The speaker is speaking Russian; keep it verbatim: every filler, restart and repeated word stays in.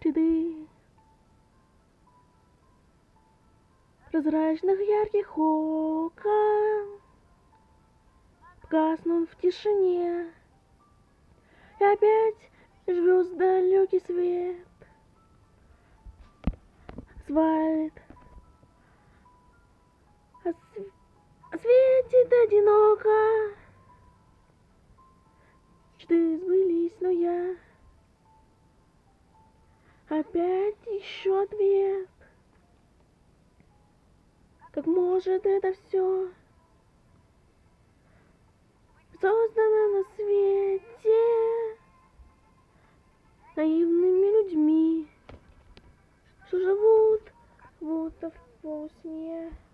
Ряды прозрачных ярких окон гаснут в тишине, и опять жжет далекий свет. Асфальт осв- осветит одиноко. Мечты сбылись, но я опять ищу ответ. Как может это все создано на свете наивными людьми, что живут будто в полусне?